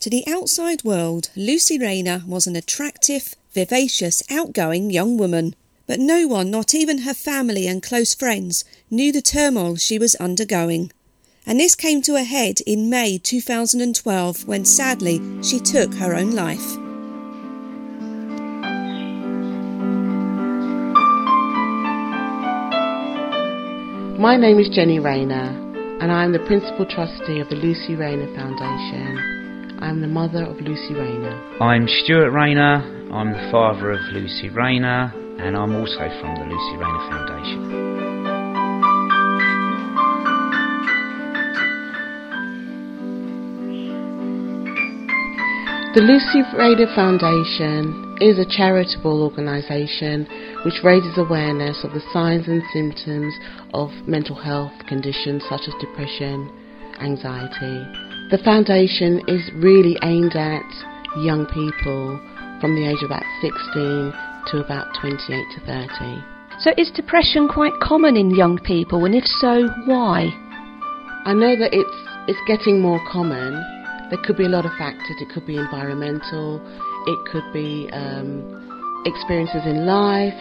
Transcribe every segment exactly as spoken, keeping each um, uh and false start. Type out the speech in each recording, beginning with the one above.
To the outside world, Lucy Rayner was an attractive, vivacious, outgoing young woman. But no one, not even her family and close friends, knew the turmoil she was undergoing. And this came to a head in May two thousand twelve when sadly she took her own life. My name is Jenny Rayner and I am the Principal Trustee of the Lucy Rayner Foundation. I am the mother of Lucy Rayner. I'm Stuart Rayner, I'm the father of Lucy Rayner and I'm also from the Lucy Rayner Foundation. The Lucy Rayner Foundation is a charitable organisation which raises awareness of the signs and symptoms of mental health conditions such as depression, anxiety. The foundation is really aimed at young people from the age of about sixteen to about twenty-eight to thirty. So is depression quite common in young people, and if so, why? I know that it's it's getting more common. There could be a lot of factors. It could be environmental, it could be um, experiences in life.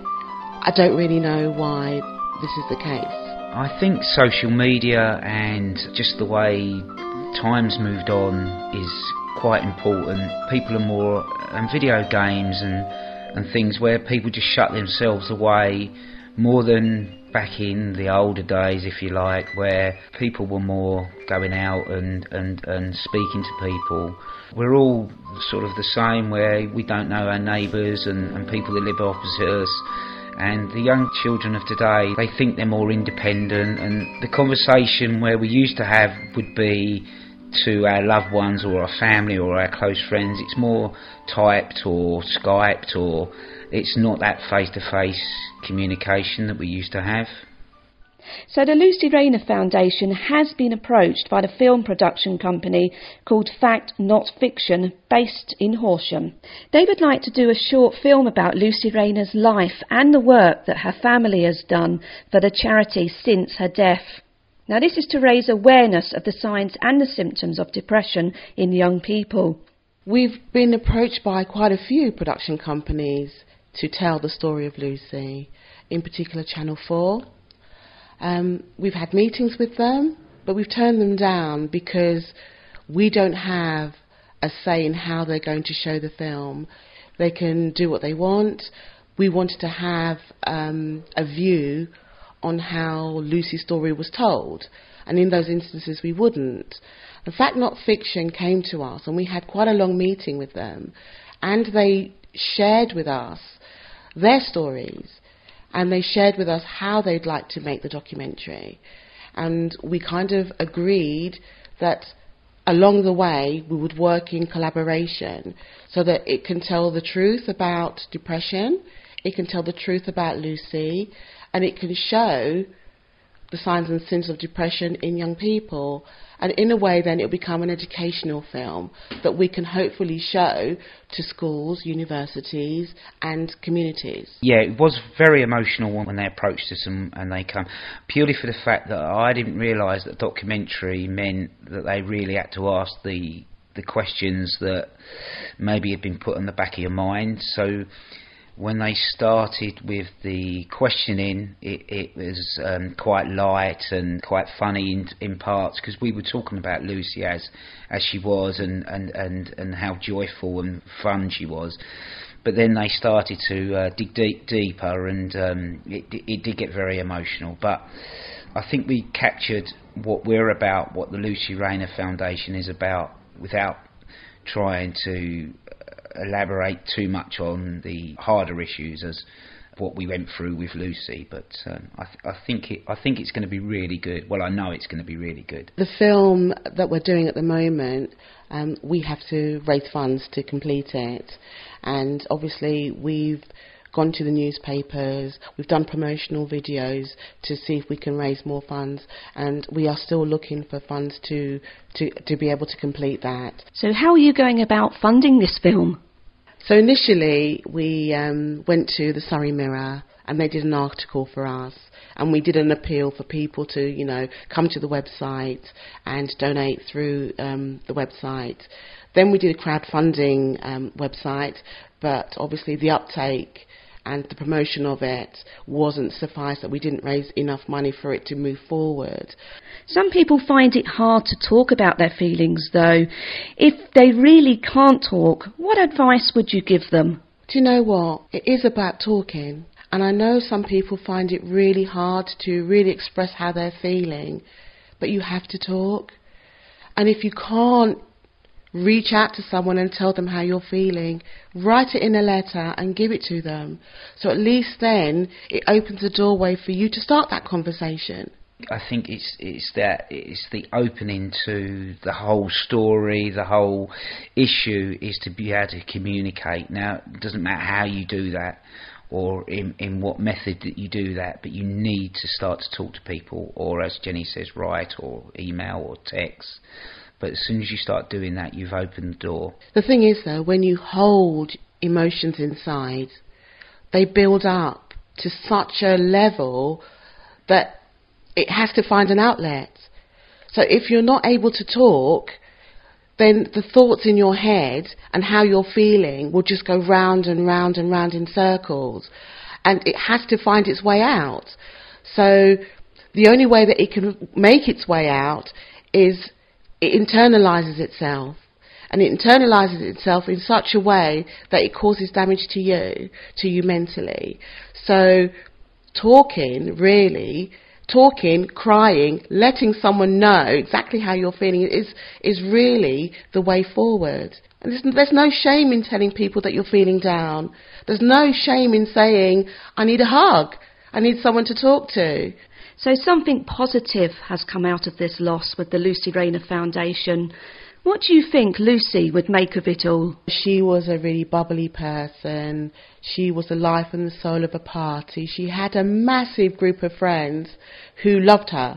I don't really know why this is the case. I think social media and just the way times moved on is quite important. People are more, and video games and, and things where people just shut themselves away more than back in the older days, if you like, where people were more going out and, and, and speaking to people. We're all sort of the same, where we don't know our neighbours and, and people that live opposite us. And the young children of today, they think they're more independent, and the conversation where we used to have would be to our loved ones or our family or our close friends. It's more typed or Skyped, or it's not that face-to-face communication that we used to have. So the Lucy Rayner Foundation has been approached by the film production company called Fact Not Fiction, based in Horsham. They would like to do a short film about Lucy Rayner's life and the work that her family has done for the charity since her death. Now this is to raise awareness of the signs and the symptoms of depression in young people. We've been approached by quite a few production companies to tell the story of Lucy, in particular Channel four. Um, we've had meetings with them, but we've turned them down because we don't have a say in how they're going to show the film. They can do what they want. We wanted to have um, a view on how Lucy's story was told, and in those instances we wouldn't. The Fact Not Fiction came to us, and we had quite a long meeting with them, and they shared with us their stories, and they shared with us how they'd like to make the documentary. And we kind of agreed that along the way we would work in collaboration so that it can tell the truth about depression, it can tell the truth about Lucy, and it can show the signs and symptoms of depression in young people. And in a way then it'll become an educational film that we can hopefully show to schools, universities and communities. Yeah, it was very emotional when they approached us and, and they come, purely for the fact that I didn't realise that documentary meant that they really had to ask the the questions that maybe had been put on the back of your mind. So when they started with the questioning, it, it was um, quite light and quite funny in, in parts, because we were talking about Lucy as as she was and, and, and, and how joyful and fun she was. But then they started to uh, dig deep, deeper, and um, it, it did get very emotional. But I think we captured what we're about, what the Lucy Rayner Foundation is about, without trying to elaborate too much on the harder issues as what we went through with Lucy. But um, I, th- I think it, I think it's going to be really good. Well, I know it's going to be really good. The film that we're doing at the moment, um, we have to raise funds to complete it, and obviously we've gone to the newspapers, we've done promotional videos to see if we can raise more funds, and we are still looking for funds to, to, to be able to complete that. So how are you going about funding this film? So initially we um, went to the Surrey Mirror and they did an article for us, and we did an appeal for people to, you know, come to the website and donate through um, the website. Then we did a crowdfunding um, website, but obviously the uptake and the promotion of it wasn't suffice, that we didn't raise enough money for it to move forward. Some people find it hard to talk about their feelings, though. If they really can't talk, what advice would you give them? Do you know what? It is about talking. And I know some people find it really hard to really express how they're feeling, but you have to talk. And if you can't reach out to someone and tell them how you're feeling, write it in a letter and give it to them. So at least then it opens a doorway for you to start that conversation. I think it's it's that it's the opening to the whole story, the whole issue is to be able to communicate. Now, it doesn't matter how you do that or in, in what method that you do that, but you need to start to talk to people, or as Jenny says, write or email or text. But as soon as you start doing that, you've opened the door. The thing is, though, when you hold emotions inside, they build up to such a level that it has to find an outlet. So if you're not able to talk, then the thoughts in your head and how you're feeling will just go round and round and round in circles. And it has to find its way out. So the only way that it can make its way out is it internalises itself. And it internalises itself in such a way that it causes damage to you, to you mentally. So talking, really, talking, crying, letting someone know exactly how you're feeling is is really the way forward. And there's, there's no shame in telling people that you're feeling down. There's no shame in saying, I need a hug, I need someone to talk to. So something positive has come out of this loss with the Lucy Rayner Foundation. What do you think Lucy would make of it all? She was a really bubbly person. She was the life and the soul of a party. She had a massive group of friends who loved her.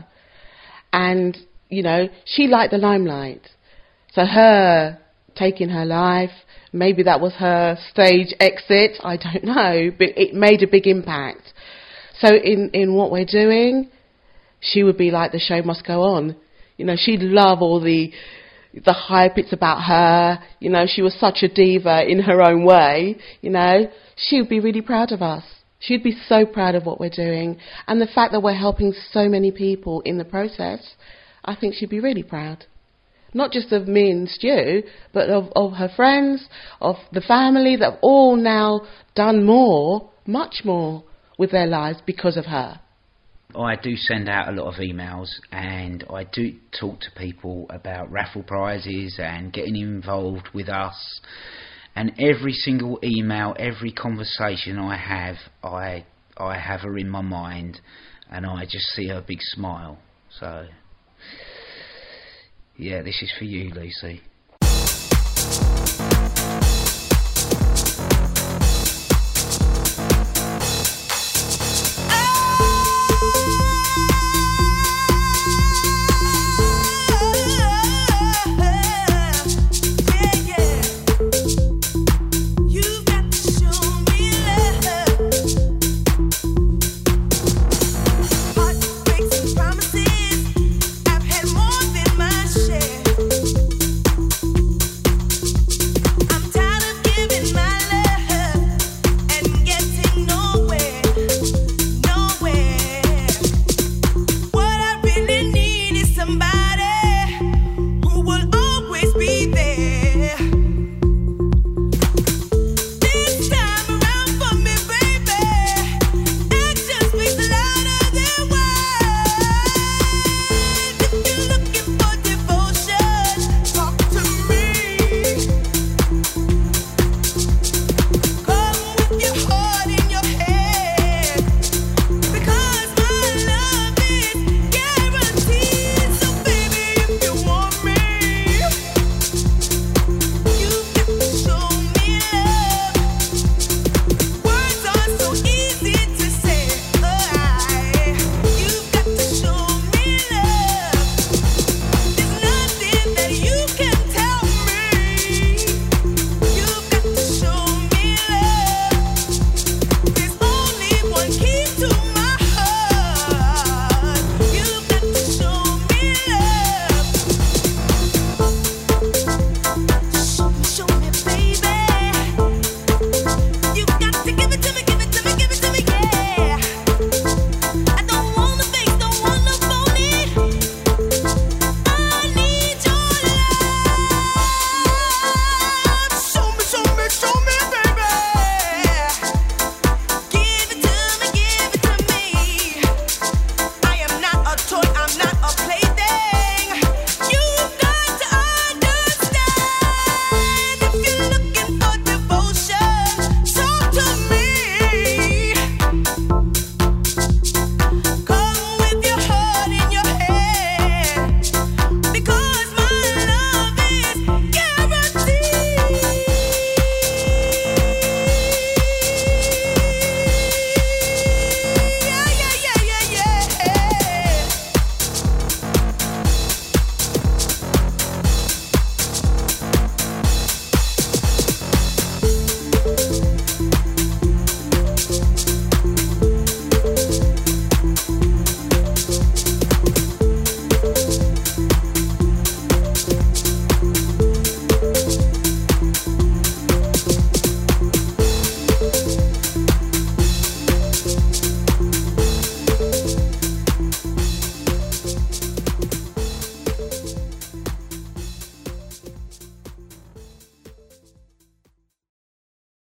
And, you know, she liked the limelight. So her taking her life, maybe that was her stage exit, I don't know, but it made a big impact. So in, in what we're doing, she would be like, the show must go on. You know, she'd love all the the hype, it's about her. You know, she was such a diva in her own way. You know, she would be really proud of us. She'd be so proud of what we're doing. And the fact that we're helping so many people in the process, I think she'd be really proud. Not just of me and Stu, but of, of her friends, of the family that have all now done more, much more, with their lives because of her. I do send out a lot of emails, and I do talk to people about raffle prizes and getting involved with us. And every single email, every conversation I have, I I have her in my mind, and I just see her big smile. So, yeah, this is for you, Lucy.